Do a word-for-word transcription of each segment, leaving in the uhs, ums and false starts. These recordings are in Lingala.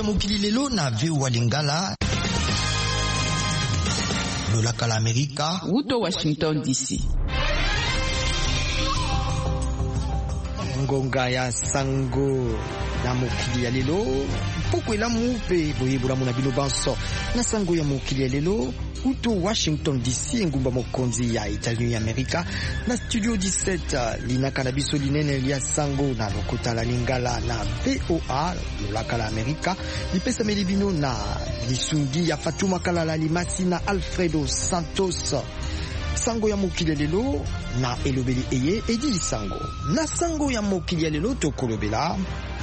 mokili lelo na V O A Lingala lolaka la Amerika Wuto Washington D C. ngonga ya sango na mokili ya lelo poko elamu pe boyebolamu na bino banso na sango ya mokili ya lelo Wuto Washington D C ngumba mokonzi ya Etats-Unis ya Amerika na studio dix-sept linaka na biso linene lia sango na lokota la Lingala na V O A lolaka la Amerika lipesa melibino na lisungi ya Fatuma Kalala Limasi na Alfredo Santos. Sango ya mokili lelo na elobeli eye edi sango na sango ya mokili lelo tokolobela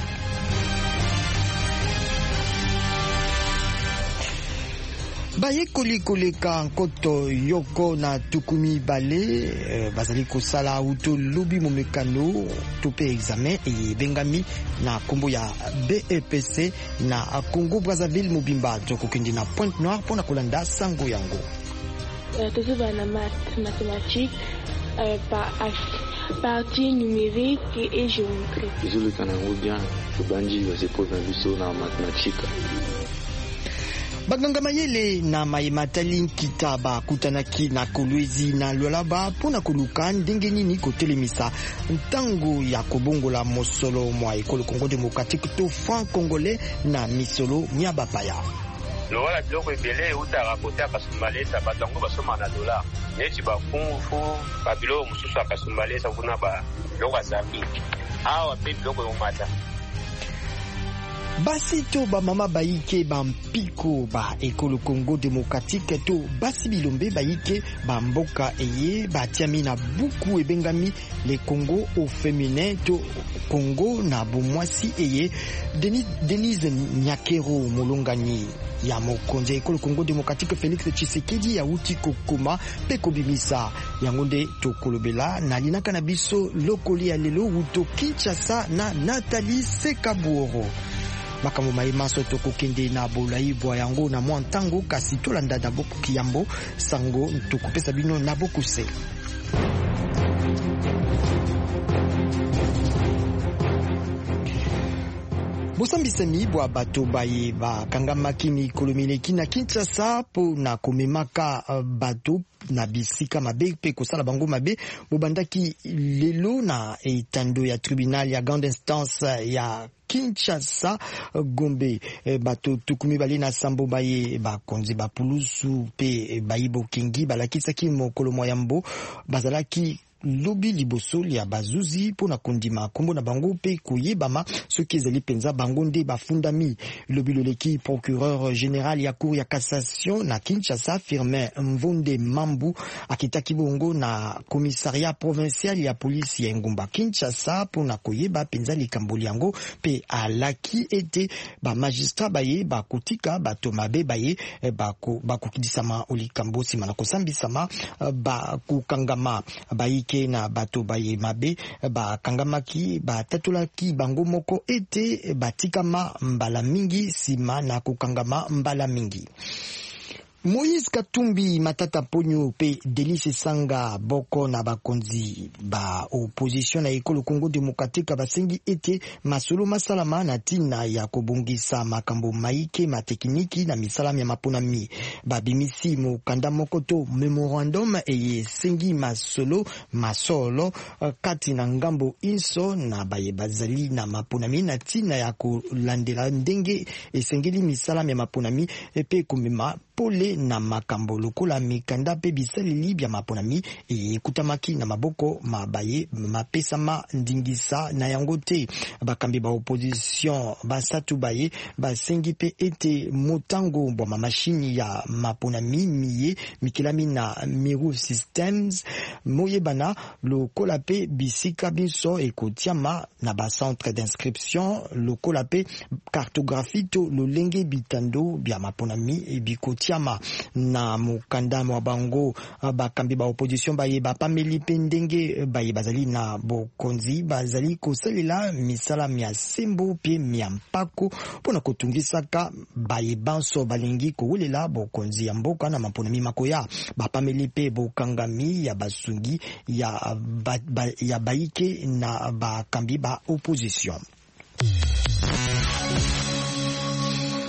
baye kolikoleka nkoto yoko na tukumi bale eh, bazali kosala uto lobi momekano to pe examen e bengami na kombo ya B E P C na Congo Brazzaville mobimba tokokende na Pointe Noire pona kolanda sango yango. Euh, toujours dans la math, mathématiques, euh, par partie numérique et géométrie. Je le Kanango bien, le banji va se poser un dans mathématiques. Baganga mayele na maimatali kitaba kutanaki na kolwezi na lolaba pona koluka ndenge nini kotelemisa ntango ya kobongola mosolo mwa ekolo Congo démocratique to franc congolais na misolo mya bapaya. Lola biloko ebele utaka kote akasumbalesa batango basoma na dola neti bafungufu babiloko mosusu akasumbalesa kuna ba biloko azabi awa pe biloko yomata basi to ba mama baike ba mpiko ba ekolo Congo démocratique to basi bilombe baike ba mboka eye ba tiami na buku ebengami le Congo au féminin to Congo na bomwasi eye Denis Denise Nyakero molongani ya mokonzi ekolo Congo démocratique Félix Tshisekedi ya uti kokoma pe kobimisa yango nde tokolobela na linaka na biso lokoli ya lelo Wuto Kinshasa na Nathalie Sekabuoro. Makambo maimaso tokokende na bolaibwa yango na mwa ntango kasi tolanda na boku kiyambo sango tokopesa bino na bokuse. Bosambisami bwa bato baye bakangamaki mikolo mineki na Kinshasa po na komemaka uh, bato na bisika mabe pe kosala bango mabe bobandaki lelo na etando ya tribunal ya grande instance ya Kinshasa Gombe. E, bato tukumi bali na sambo baye bakonzi bapulusu pe bayibo kingi balakisaki mokolo moyambo bazalaki lobi liboso ya bazuzi pona kondima kombo na bango pe kuyebama soki ezali penza bango nde bafundami. Lobi loleki procureur général ya cour ya cassation na Kinshasa Firmin Mvonde Mambu akitaki bongo na commissariat provincial ya polisi ya Ngumba Kinshasa pona koyeba penza likambo yango pe alaki ete ba magistrat baye bakotika bato mabe baye bako bakokidisama olikambo sima na kosambisama bakokangama baye na bato baye mabe ba kangamaki ba tatulaki bango moko ete batikama mbala mingi sima na kukangama mbala mingi. Moïse Katumbi Matata Ponyo pe Delice Sanga boko na bakonzi ba opposition na ekolo Congo démocratique basengi ete masolo masalama na tina ya kobongisa makambo maike matekiniki na misalami ya maponami babimisi mokanda mokoto memorandum eye sengi masolo masolo kati na ngambo inso na baye bazali na maponami na tina ya kolandela ndenge esengeli misalami ya maponami epe komema pole na makambo lokola mikanda pe bisaleli bya maponami ekutamaki na maboko mabaye mapesama ndingisa na yango te. Bakambi ba opposition basatu baye basengi pe ete motango bwa mamashini ya maponami miye mikelami na Miru Systems moyebana lokola pe bisika biso ekotiama na ba centre d'inscription lokola pe cartographie to lolenge bitando bya maponami ebikotiama na mukanda mwa bango. Bakambi ba opposition baye bapameli pe ndenge baye bazali na bokonzi bazali kosalela misala mya sembo pe mya mpako pona kotungisaka baye banso balingi kowelela bokonzi ya mboka na maponami makoya bapameli pe bokangami ya basungi ya, ba, ba, ya baike na bakambi ba opposition.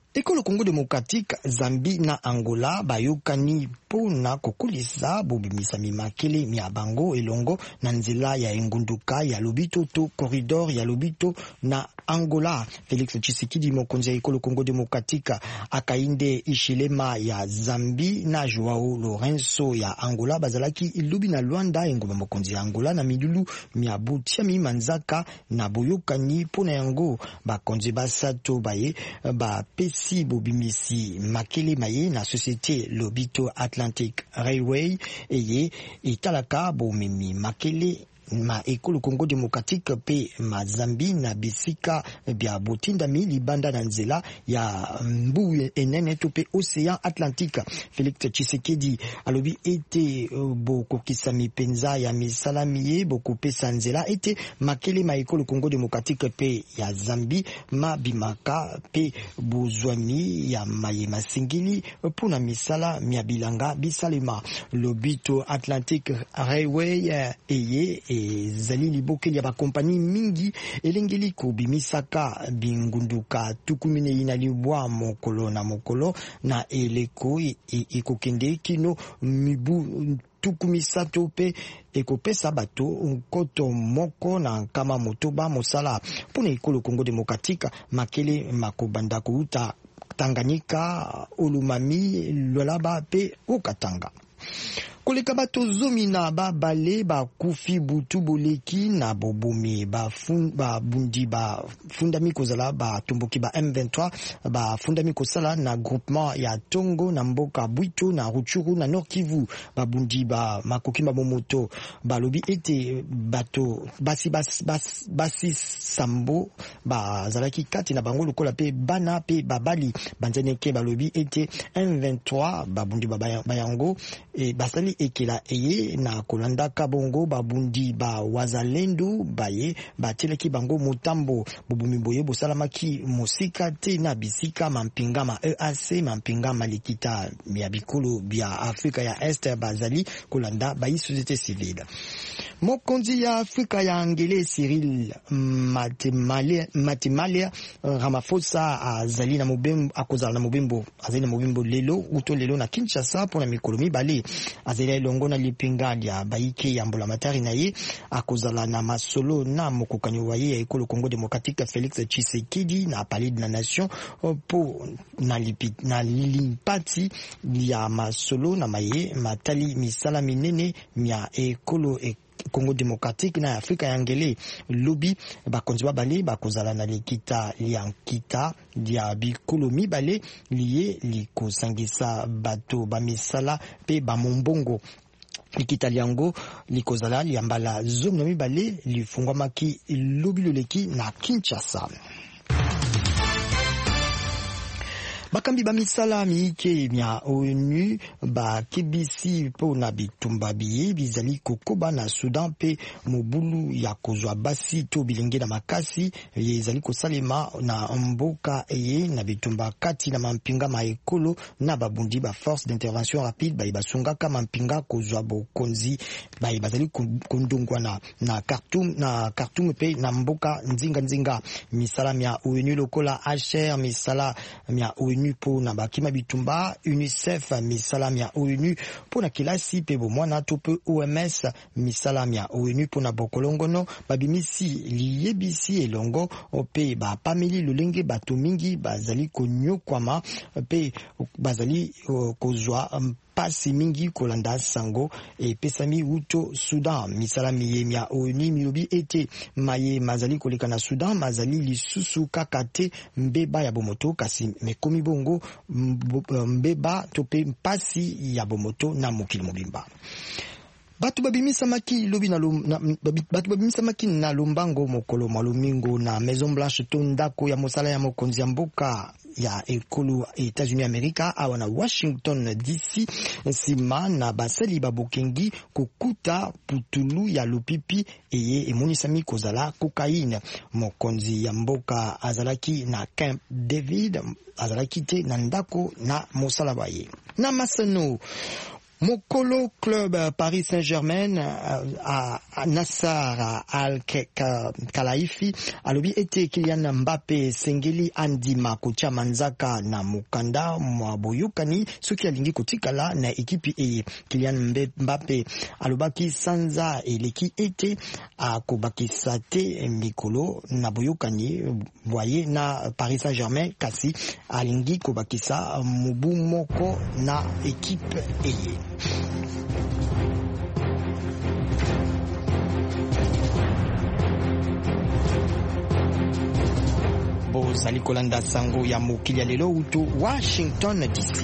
ekolo Congo démocratique, Zambie na Angola bayokani pona kokulisa bobimisa mimakele mia bango elongo na nzela ya engunduka ya lobito to corridor ya lobito na Angola. Félix Tshisekedi mokonzi ya ekolo Congo démocratique akainde ishilema ya Zambie na Joao Lourenço ya Angola bazalaki ilubi na Luanda engoma mokonzi ya Angola na midulu mia butia mi manzaka na boyokani pona yango bakonzi basato baye ba pesi bobimisi makele maye na société Lobito Atlantic Railway eye italaka bomimi makele ma ekolo Congo démocratique pe ma Zambie na bisika bia botinda mi libanda na nzela ya mbu enene to pe océan Atlantique. Félix Tshisekedi alobi ete boko kisami penza ya misala miye boko pesa nzela ete makele ma ekolo Congo démocratique pe ya Zambie ma bimaka pe bozwami ya maye masingili pona misala mia bilanga bisalema. Lobito Atlantic Railway eye zali libokeli ya bakompani mingi elengeli kubimisaka bingunduka tukumine ina libwa mokolo na mokolo na eleko ekokende kino mibu tukumisato pe ekopesa bato nkoto moko na nkama motoba mosala pona ekolo Congo démocratique makele makobanda kuuta Tanganyika, Olumami, Lualaba pe Okatanga. Koleka bato zomi na ba bale ba kufi butu boleki na bobomi ba fun ba bundi ba fundami kozala ba tomboki ba M vingt-trois ba fundami kozala na groupement ya Tongo na mboka Bwito na Rutshuru na Nord Kivu ba bundi ba makoki ba momoto ba lobi ete bato basi basi basi, basi sambo ba zalaki kati na bango lokola pe bana pe babali banzeneke ba lobi ete M vingt-trois ba bundi ba bayango e basali ekela eye na kolanda kabongo babundi ba wazalendo baye bateleki bango mutambo bobumi boye bosalamaki mosika te na bisika mampinga ma E A C mampinga malikita ya bikolo bia Afrika ya Est bazali kolanda bayi société civile. Mokonzi ya Afrika ya Angele Cyril Matemale Ramaphosa azali na mobembo akozala na mobembo azali na mobembo lelo uto lelo na Kinshasa pona mikolo mibale azali elongo na lipinga ya baike ya mbulamatari na ye akozala na masolo na mokokani wa ye ya ekolo Congo démocratique Félix Tshisekedi na Palais de la Nation po na lipi na limpati ya masolo na maye matali misala minene mia ekolo e Congo démocratique na Afrika ya Ngele lobi bakonzi babale bakozala na likita liankita dia bikolo mibale liye likosangisa bato bamisala pe bamombongo likita liango likozala liambala zomi na mibale lifungwamaki lobi loleki na Kinshasa. Bakambi ba misala miike mia ONU ba kibisi po na bitumba biye bizali kokoba na Sudan pe mobulu ya kozwa basi to bilenge na makasi yezali kosalema na mboka eye na bitumba kati na mampinga maekolo na babundi ba force d'intervention rapide ba basunga kama mampinga kozwa bokonzi ba bazali kondongwa na na Khartoum na Khartoum pe na mboka nzinga nzinga misala mia ONU lokola H R misala mia ONU po na bakima bitumba UNICEF misala mia ONU po na kilasi pe bomwana to pe O M S misala mia ONU po na bokolongono babimisi liyebisi elongo pe ba pameli lolenge bato mingi bazali konyokwama pe bazali uh, kozwa um, pasi mingi kolanda sango e pesami uto Sudan misala miye mia ONU milobi ete maye mazali koleka na Sudan mazali lisusu kakate mbeba ya bomoto kasi mekomi bongo mbeba tope pasi ya bomoto na mokili mobimba. Batu babimisa maki lobi na batu babimisa maki na lombango mokolo malumingo na Maison Blanche tondako ya mosala ya mokonzi ya mboka ya ekolo États-Unis Amerika awa na Washington D C sima na basali babokengi kokuta putulu ya lopipi eye emonisami kozala kokaine. Mokonzi ya mboka azalaki na Camp David azalaki te na ndako na mosala baye na Masano. Mokolo Club Paris Saint-Germain à Nassar Al-Khelaifi alobi ete Kylian Mbappé sengeli andima kocha manzaka na mukanda mwa boyokani soki alingi kotikala na ekipi eye. Kylian Mbappé alobaki sanza eleki ete akobakisa te mikolo na boyokani voye na Paris Saint-Germain kasi alingi kobakisa mubu moko na ekipe eye. Bozali kolanda sango ya mokili ya lelo utu Washington D C.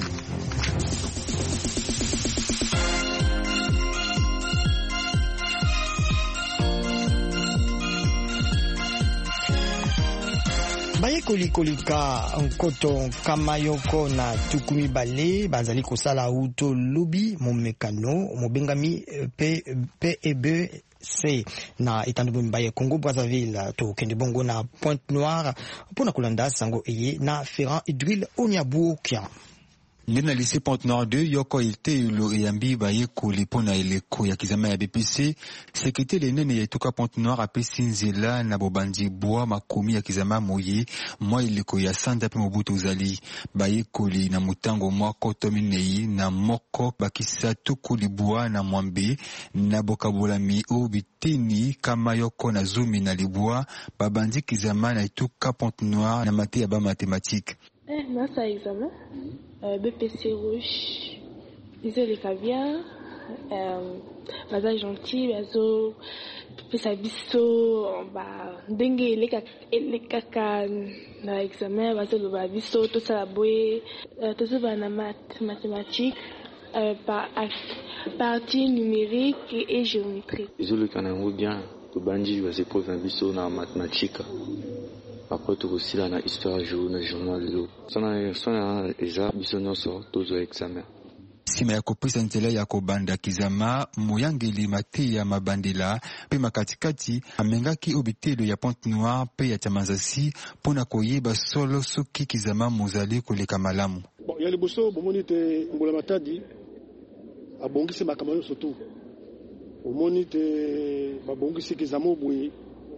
Baye kolikolika nkoto kamayoko na tukumi bale bazali kosala uto lubi momekano mobengami P E B C na etandu mbaye Congo Brazzaville to kende bongo na Pointe Noire pona kolanda sango eye na Ferrand Idril Onyabuokia. Ndena lycée Pointe Noire deux yoko ilte lo yambi baye ko lipona eleko ya kizama ya B P C sekete le nene ya toka Pointe Noire apesi nzela na bobandi boa makomi ya kizama moye mwa eleko ya sanda pe mobutu uzali baye ko li na mutango mwako tominei na moko bakisa tuku libua na mwambe na bokabolami o bitini kama yoko na zumi na libua babandi kizama na toka Pointe Noire na mate ya ba mathématique. Eh, non, ça examen. Euh, B P C rouge. Ils ont les caviar. Euh, baza gentil, bazo. Pesa biso. Bah, dengue, les caca, les caca, na examen, bazo le ba biso, tout ça la bouée. Euh, tout ça va na math, mathématiques. Euh, par, partie numérique et, et géométrie. Ils ont le canango bien. Le bandit, vas-y, pour un biso na mathématiques. Après tout aussi là na histoire jour na journal lo sana sana eza bisono so tozo examen sima ya kopesa nzela ya kobanda kizama moyangeli mate ya mabandela pe makatikati amengaki obitelo ya Pointe Noire pe ya Tamanzasi pona koyeba solo soki kizama mozali koleka malamu. Bon ya liboso bomoni te ngola matadi abongisi makamano surtout bomoni te babongisi kizama obwe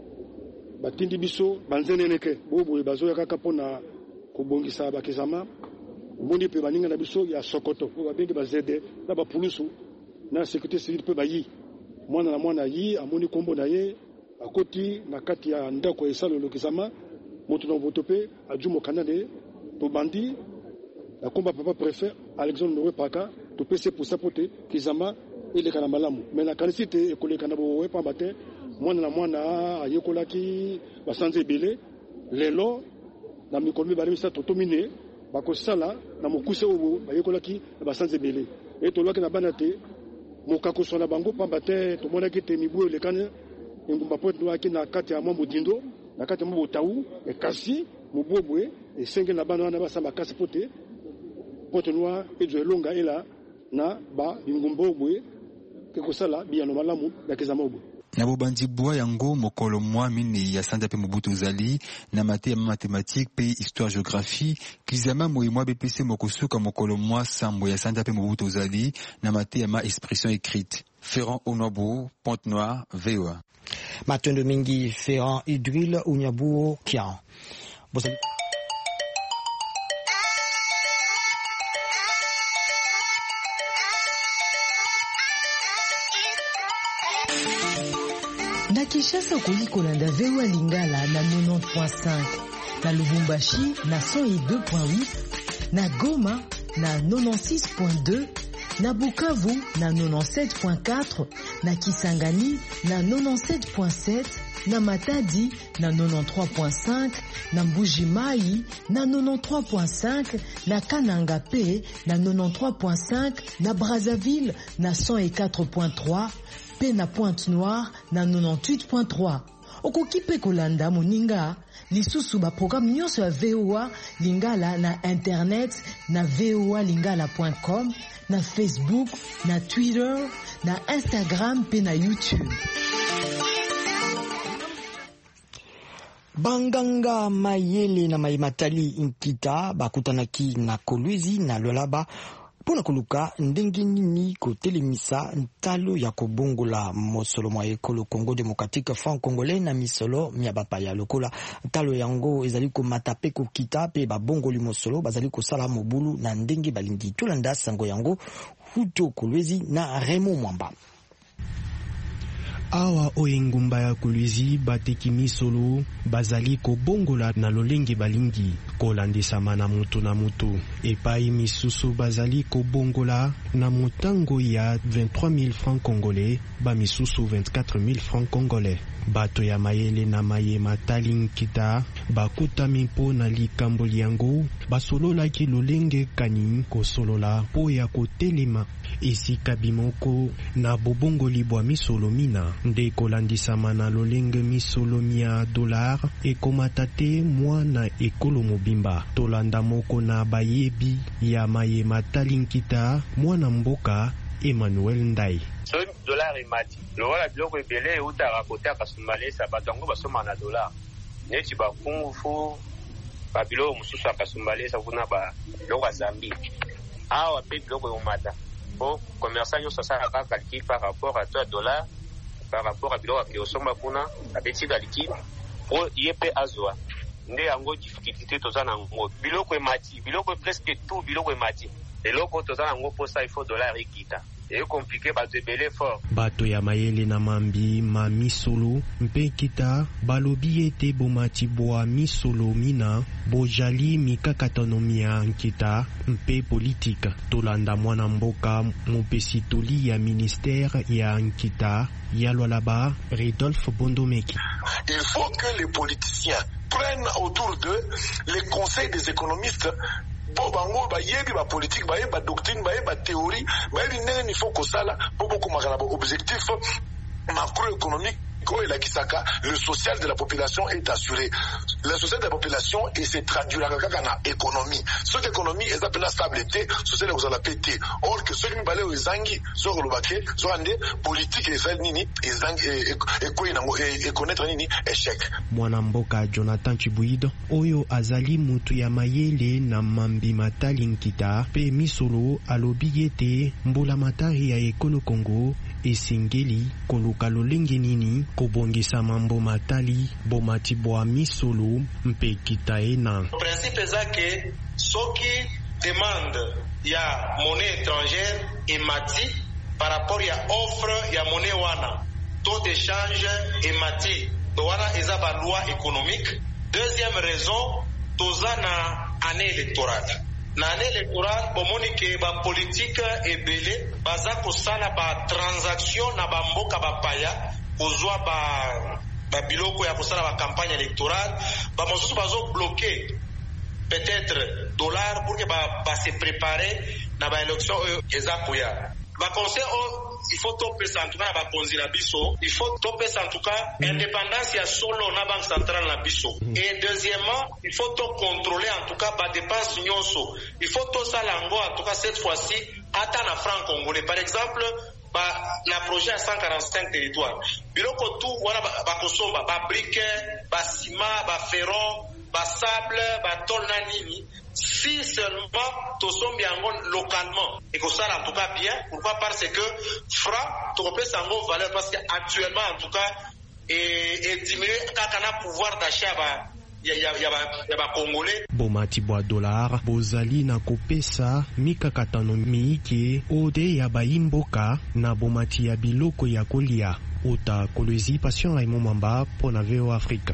batindi biso banzeneneke bobo bazoya kaka pona kobongisa bakizama moni pe baninga na biso ya Sokoto ko babengi bazede na bapulusu na sécurité civile pe bayi mwana na mwana yi amoni kombo na ye akoti na kati ya ndako esalo lokizama moto na votope ajumo kanade to bandi na komba papa préfet Alexandre Noé Paka to pese pour sapoter kizama ile kana malamu mais na kanisite ekoleka na bo wepa bate mwana na mwana ayekolaki basanze ebele lelo na mikolo mibale misato tomine bakosala na mokuse obo bayekolaki na basanze ebele e tolwaki na bana te mokakoso na bango pamba te tomonaki te mibu elekana engumba Pointe Noire na kati ya mambo dindo na kati ya mambo tawu ekasi mobobwe esenge na bana wana basamba kasi pote Pointe Noire ezo elonga ela na ba ngumba obwe kekosala biyano malamu ya kezama obwe na bobandi boa yango mokolo mwa mine ya sanda pe mobutu uzali na mate ya mathématique pe histoire géographie kizama moyi mwa B P C mokosuka mokolo mwa sambo ya sanda pe mobutu uzali na mate ya ma expression écrite. Ferrand Onyabuo, Pointe Noire, V O A. Matondo mingi Ferrand Idril Onyabuokia. Bozali na Kinshasa koli kolanda V O A Lingala na quatre-vingt-dix point cinq, na Lubumbashi na cent deux point huit, na Goma na quatre-vingt-six point deux, na Bukavu na quatre-vingt-dix-sept point quatre, na Kisangani na quatre-vingt-dix-sept point sept, na Matadi na quatre-vingt-treize point cinq, na Mbuji-Mayi na quatre-vingt-treize point cinq, na Kananga P na quatre-vingt-treize point cinq, na Brazzaville na cent quatre point trois, pe na Pointe Noire na quatre-vingt-dix-huit point trois. Okoki pe kolanda moninga lisusu ba programme nyonso ya V O A Lingala na internet na v o a lingala point com, na Facebook, na Twitter, na Instagram pe na YouTube. Banganga Mayele na Maimatali Nkita bakutanaki na Kolwezi na Lolaba pona koluka ndenge nini kotelemisa ntalo ya kobongola mosolo mwa ekolo Congo démocratique franc congolais na misolo mia bapaya lokola ntalo yango ezali komata pe kokita pe babongoli mosolo bazali kosala mobulu na ndenge balingi tolanda sango yango Huto Kolwezi na Raymond Mwamba. Awa oengumba ya Kolwezi bateki misolo bazali kobongola na lolenge balingi kolandisama na mutu na mutu epai misusu bazali kobongola na motango ya vingt-trois mille francs congolais ba misusu vingt-quatre mille francs congolais. Bato ya mayele na maye matali nkita bakutami mpo na likambo liango basololaki lolenge kani kosolola po ya kotelema esika bimoko na bobongoli bwa misolo mina nde kolandisama na lolenge misolo mia dolar ekomata te mwana ekolo mobimba tolanda moko na bayebi ya maye matali nkita mwana mboka Emmanuel Ndai. So dollar emati lokola biloko ebele eutaka kote akasumbalesa bato yango basoma na dollar neti bakungufu babiloko mosusu akasumbalesa kuna biloko ya Zambi awa mpe biloko eomata po commerçant nyonso asalaka calcul par rapport à toi dollar par rapport à biloko akeosomba kuna abeti calcul po ye mpe azwa nde yango difficulté toza na yango biloko emati biloko presque tout biloko emati eloko toza na yango posa il faut dollar ekita e compliqué bato ebele fort bato ya mayele na mambi ma misolo mpe kita balobi ete bomati bwa misolo mina bojali mikakatano ya nkita mpe politika tolanda mwana mboka mopesi toli ya ministère ya nkita ya lwalaba Rodolphe Bondomeki. Il faut que les politiciens prennent autour d'eux les conseils des économistes po bango bayebi ba politique bayebi ba doctrine bayebi ba théorie bayebi ndenge il faut kosala po bokomaka na ba objectif macroéconomique ko elakisaka le social de la population est assuré. Le social de la population et se traduira kaka na économie. Ce que économie est appelée stabilité, social vous la pété. Or que ceux qui balé aux zangi sur le baquet, sur ande politique et fait nini et zangi et quoi et connaître nini échec. Mwana mboka Jonathan Chibuido oyo azali mutu ya mayele na mambi matali nkita pe misolo alobi yete mbula matari ya ekolo Congo esengeli koluka lolenge nini kobongisa mambo matali bomati bwa misolo mpe kita ena. Principe ezake soki demande ya monnaie étrangère emati par rapport ya offre ya monnaie wana taux d'échange emati to wana eza ba loi économique. Deuxième raison toza na année électorale na année électorale bomoni ke ba politique ebele baza kosala ba transaction na ba mboka bapaya kozwa ba ba biloko ya kosala ba campagne électorale ba mosusu bazo bloquer peut-être dollar pour que ba, ba se préparer na ba élection ezakoya ba conseil il faut topesa en tout cas ba konzi na biso il faut topesa en tout cas indépendance ya solo na banque centrale na biso et deuxièmement il faut to contrôler en tout cas ba dépenses nyonso il faut to salango en tout cas cette fois-ci ata na franc congolais par exemple ba na projet à cent quarante-cinq territoires biloko tout wana ba kosomba ba brique ba ciment ba ferron ba sable ba tol na nini si seulement tosombi yango localement et que ça en tout cas bien pourquoi parce que franc topesa yango valeur parce que actuellement en tout cas et et diminuer kakana pouvoir d'achat ba ya ya ya ba ya ba congolais bomati bwa dollar bozali na kopesa mikakatano miike ode ya bayimboka na bomati ya biloko ya kolia uta Kolwezi Patient Raymond Mwamba pona V O Africa.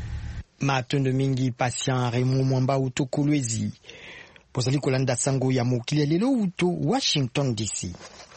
Matondo mingi Patient Raymond Mwamba uto Kolwezi pozali kolanda sango ya mokili lelo uto Washington D C.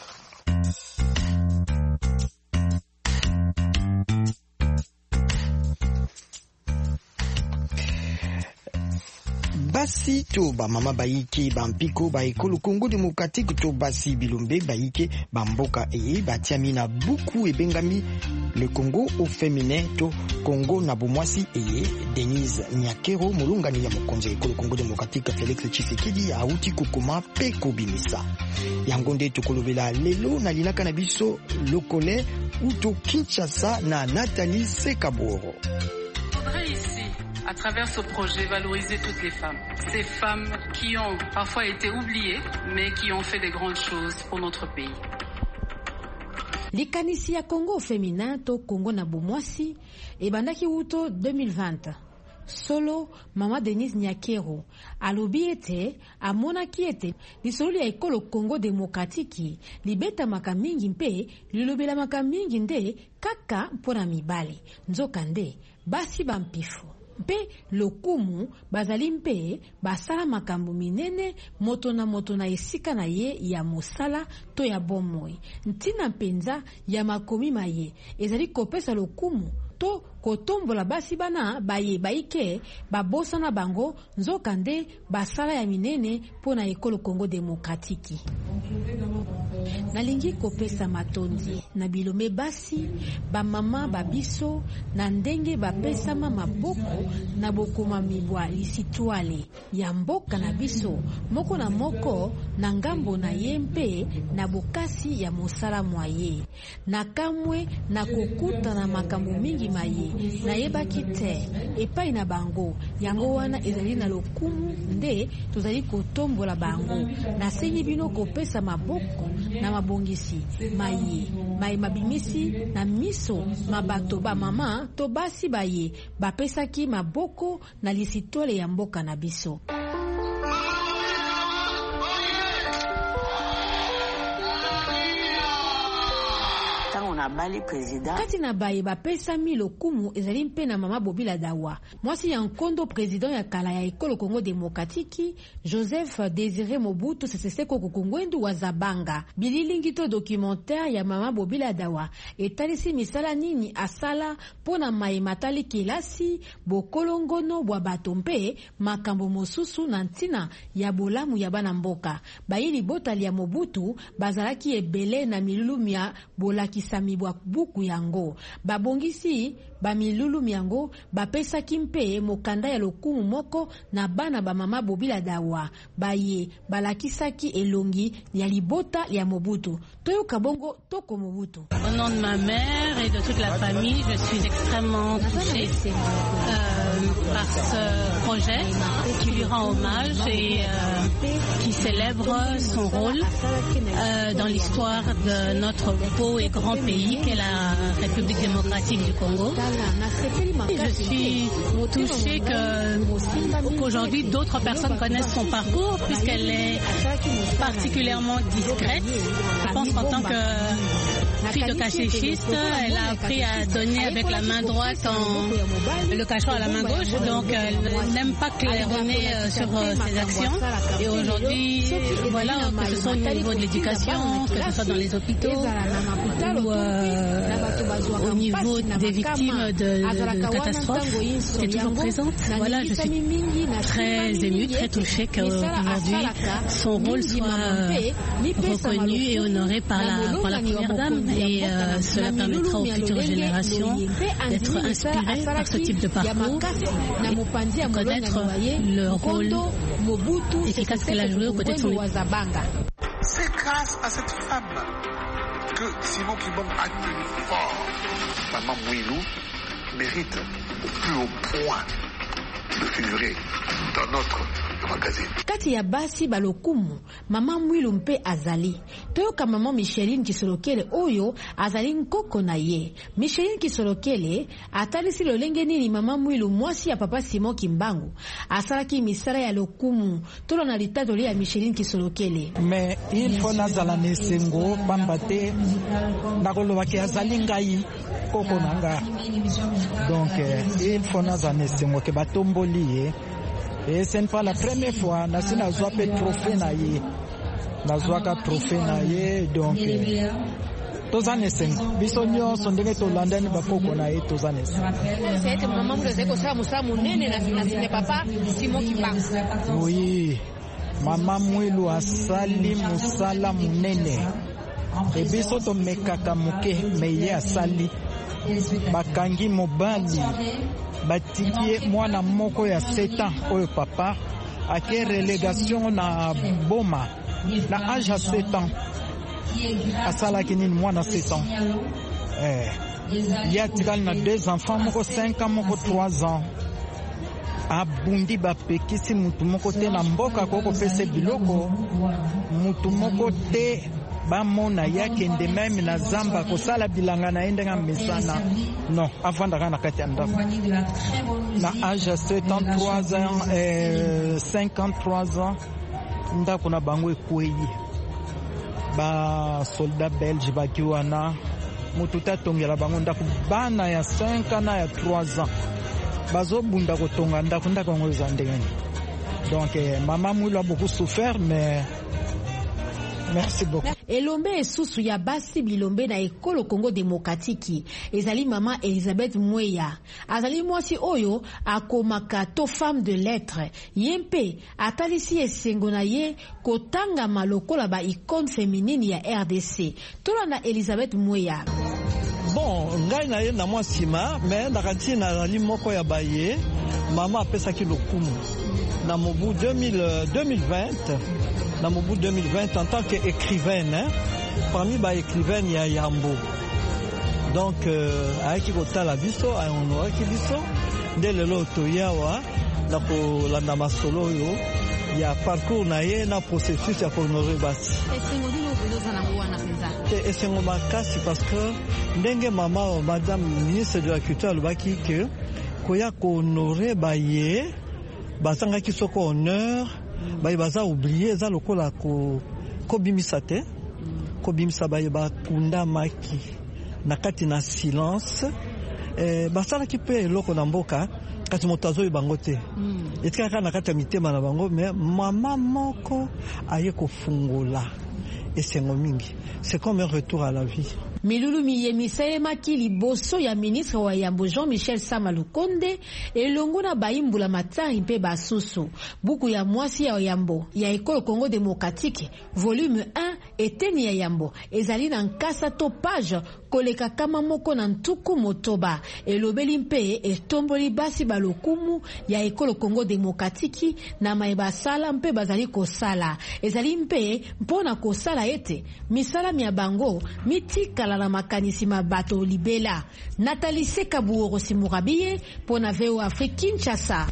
Basi to ba mama baike bampiko ba ekolo Congo démocratique to basi bilombe baike bamboka eye batiami na buku ebengami le Congo au féminin to Congo na bomwasi eye Denise Nyakero mulungani ya mokonzi ekolo Congo démocratique Félix Tshisekedi auti kokoma pe kobimisa yango nde tokolobela lelo na linaka na biso lokole uto Kinshasa na Nathalie Sekaboro. à travers ce projet, valoriser toutes les femmes. Ces femmes qui ont parfois été oubliées, mais qui ont fait des grandes choses pour notre pays. Likanisi ya Congo féminin to Congo na bomwasi ebandaki wuto deux mille vingt. Solo Mama Denise Nyakero alobi ete amonaki ete lisolo ya ekolo Congo demokratiki libeta makamingi mpe lilobela makamingi nde kaka mpona mibale nzoka nde basi bampifu mpe lokumu bazali mpe basala makambo minene moto na moto na esika na ye ya mosala to ya bomoi ntina mpenza ya makomi maye ezali kopesa lokumu to kotombola basi bana baye baike babosa na bango nzoka nde basala ya minene pona ekolo Congo demokratiki. Nalingi kopesa matondi na bilome basi ba mama babiso na ndenge bapesa mama boko na bokoma mibwa lisitwale ya mboka na biso moko na moko na ngambo na yempe na bokasi ya mosala mwaye na kamwe na kokuta na makambo mingi maye na yebaki te epai na bango yango wana ezali na lokumu nde tozali kotombola bango na senyi bino kopesa maboko na mabongisi maye maye mabimisi na miso mabato ba mama to basi baye bapesaki maboko na lisitole ya mboka na biso. Kati na baye bapesa mi lokumu ezali mpe na mama Bobila Dawa mwasi ya nkondo president ya kala ya ekolo Congo demokratiki Joseph Désiré Mobutu Sese Seko Kukungwendu wa Zabanga. Bililingi to documentaire ya mama Bobila Dawa etalisi misala nini asala pona maye matali kelasi bokolongono bwa bato mpe makambo mosusu na ntina ya bolamu ya bana mboka. Bayili botali ya Mobutu bazalaki ebele na milulu ya bolakisa mibwa buku yango babongisi ba milulu miango bapesa kimpe mokanda ya lokumu moko na bana ba mama Bobila Dawa baye balakisaki elongi ya libota ya Mobutu toyo kabongo toko Mobutu. Au nom de ma mère et de toute la famille, je suis extrêmement touchée euh, par ce projet qui lui rend hommage et euh, qui célèbre son rôle euh, dans l'histoire de notre beau et grand pays qu'est la République démocratique du Congo. Et je suis touchée que, qu'aujourd'hui d'autres personnes connaissent son parcours puisqu'elle est particulièrement discrète. Je pense qu'en tant que fille de catéchiste, elle a appris à donner avec la main droite en le cachant à la main gauche, donc elle n'aime pas claironner sur ses actions. Et aujourd'hui, voilà, que ce soit au niveau de l'éducation, que ce soit dans les hôpitaux, ou euh, au niveau des victimes de, de, de catastrophes, c'est toujours présente. Voilà, je suis très émue, très touchée qu'aujourd'hui son rôle soit reconnu et honoré par la, par la première dame. Et euh, cela permettra aux futures générations d'être inspirées par ce type de parcours et de connaître le rôle efficace qu'elle a joué aux côtés de son époux. C'est grâce à cette femme que Simon Kibong a tenu fort. Maman Mouilou mérite au plus haut point de figurer dans notre magazine. Kati ya basi balokumu mama Mwilu mpe azali toyoka mama Micheline Kisolokele oyo azali nkoko na ye. Micheline Kisolokele atalisi lolenge nini mama Mwilu mwasi ya papa Simon Kimbangu asalaki misara ya lokumu tolo na litato ya Micheline Kisolokele. Mais il faut nazala nesengo bambate nakoloba ke azali ngai koko nanga. Donc il faut nazala nesengo ke batomboli ye. Et ce n'est pas la première fois, nasi nazwa pe trophée na ye, nazwa ka trophée na ye, donc tozane sengo. Biso nyonso ndenge tolanda ni bakoko na ye tozane sengo. C'est maman mleze ko sala musala munene na na papa Simon Kimbangu. Oui, mama Mwilu asali musala munene. E biso to mekaka muke meye asali. Bakangi mobali batikie mwana moko ya sept ans oyo papa ake relégation na boma na âge à sept ans asalaki nini mwana sept ans eh ya tikali na deux enfants moko cinq ans moko trois ans abundi bapekisi mutu moko te na mboka koko pese biloko mutu moko te bamona yakende meme na zamba kosala bilanga na ye ndenge mesana non avandaka na kati ya ndako na age ya soixante-treize ans eh, cinquante-trois ans ndako na bango ekwei basoldat belge baki wana mutu te atongela bango ndako bana ya cinq na ya trois ans bazobunda kotonga ndako ndako yango eza ndengeni donc eh, mama mwilo a beaucoup souffert mais merci beaucoup. Elombe esusu ya basi bilombe na ekolo Congo Démocratique ezali mama Elisabeth Mweya azali mwasi oyo akomaka to femme de lettres yempe atalisi esengo na ye kotanga malokola ba icône féminine ya R D C tola na Elisabeth Mweya. Bon, ngai na ye na mwasi ma mais nakati na zali moko ya baye mama apesaki lokumu na mobu deux mille vingt na mobu deux mille vingt en tant qu'écrivaine hein, parmi ba écrivaine ya Yambo donc euh, ayaki kotala biso ayonoraki biso nde lelo toyawa na kolanda masolo oyo ya parcours na ye na processus ya kohonore basi esengo makasi parce que ndenge mama madame ministre de la culture alobaki ke koya kohonore baye bazangaki soko honneur baye baza oublié eza lokola kobimisa te kobimisa baye bakundamaki na kati na silence basalaki mpe eloko na mboka kasi moto azoyeba bango te etikaka na kati ya mitema na bango mais mama moko aye kofungola esengo mingi c'est comme un retour à la vie. Milulu miyemisa elemaki liboso ya ministre wa Yambo Jean-Michel Sama Lukonde elongo na baimbula matari mpe basusu buku ya mwasi ya Yambo ya ekolo Congo Démocratique volume un eteni ya Yambo ezali na nkasa to page koleka kama moko na ntuku motoba elobeli mpe etomboli basi balokumu ya ekolo Congo Démocratique na mayeba sala mpe bazali kosala ezali mpe mpona kosala ete misala mia bango mitika la makanisi mabato libela Nathalie Sekabuoro Simurabiye pona V O Afrique Kinshasa.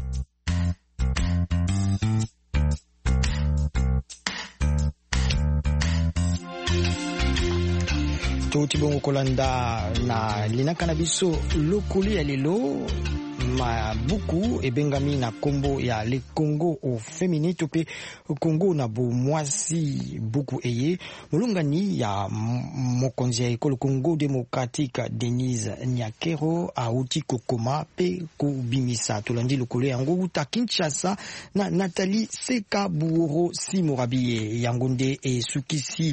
Toti bongo kolanda na linaka na biso lokoli ya lelo mabuku ebengami na kombo ya le Congo au féminin tope Congo na bo mwasi buku eye mulungani ya mokonzi ya ekolo Congo Démocratique Denise Nyakero auti kokoma pe kubimisa tolandi lokolo yango uta Kinshasa na Nathalie Sekabuoro Simurabiye yango nde esukisi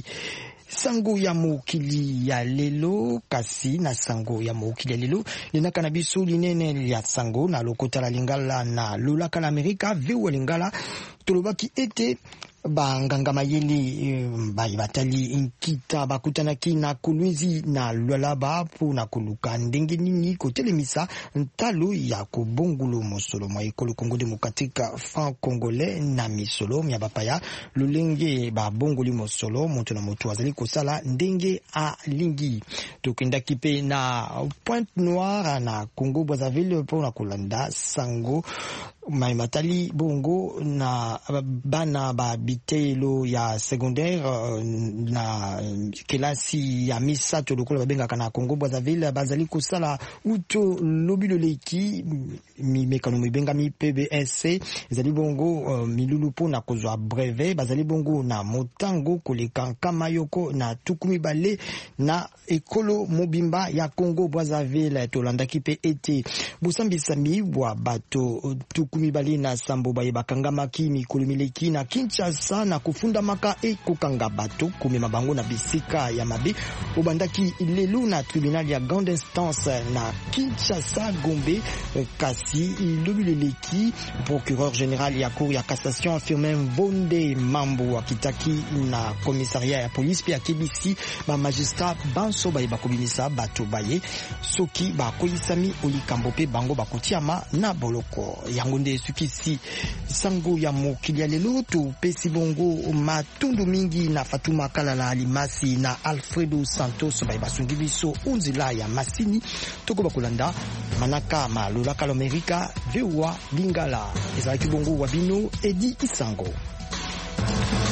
sango ya mokili ya lelo kasi na sango ya mokili ya lelo linaka na biso linene ya sango na lokota la lingala na lulaka la Amerika vewa lingala tolobaki ete banganga mayeli bayi batali nkita bakutanaki na Kolwezi na Lualaba pona koluka ndenge nini kotelemisa ntalo ya kobongulo mosolo mwa ekolo Congo Démocratique franc-congolais na misolo mya bapaya lulenge ba bongoli mosolo moto na moto azali kosala ndenge a lingi tokendaki pe na Pointe-Noire na Congo Brazzaville pona kolanda sango maimatali bongo na bana ba bitelo ya secondaire na kelasi ya misato lokola babenga kana Congo Brazzaville bazali kosala uto lobilo leki mi mekano mibenga mi P B S C ezali bongo uh, milulu pona kozwa brevet bazali bongo na motango koleka kamayoko na tukumi bale na ekolo mobimba ya Congo Brazzaville tolandaki pe ete busambisa mibwa bato tuku mibali na sambo baye bakangamaki mikolo mileki na Kinshasa na kufunda maka e kokanga bato kumema bango na bisika ya mabe obandaki lelo na tribunal ya grande instance na Kinshasa Gombe kasi lobileleki procureur général ya cour ya cassation Firmin Vonde Mambo akitaki na commissariat ya police pe akibisi ba magistrat banso baye bakobimisa bato baye soki bakoyisami olikambo pe bango bakutiama na boloko yango nde sukisi sango ya mokili ya lelo topesi bongo matundu mingi na Fatuma Kalala Alimasi na Alfredo Santos baye basungi biso unzila ya masini toko bakolanda manaka malola kala Amerika vewa lingala ezalaki bongo wabino Edi Isango.